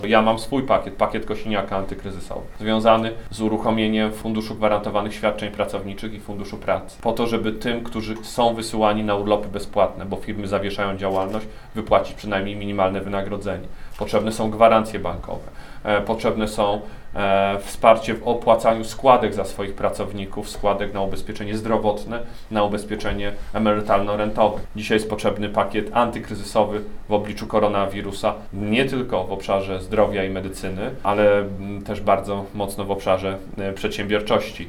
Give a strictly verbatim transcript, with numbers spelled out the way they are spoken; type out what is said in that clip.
Ja mam swój pakiet, pakiet Kosiniaka antykryzysowy, związany z uruchomieniem Funduszu Gwarantowanych Świadczeń Pracowniczych i Funduszu Pracy. Po to, żeby tym, którzy są wysyłani na urlopy bezpłatne, bo firmy zawieszają działalność, wypłacić przynajmniej minimalne wynagrodzenie. Potrzebne są gwarancje bankowe, e, potrzebne są e, wsparcie w opłacaniu składek za swoich pracowników, składek na ubezpieczenie zdrowotne, na ubezpieczenie emerytalno-rentowe. Dzisiaj jest potrzebny pakiet antykryzysowy w obliczu koronawirusa, nie tylko w obszarze zdrowia i medycyny, ale m, też bardzo mocno w obszarze e, przedsiębiorczości.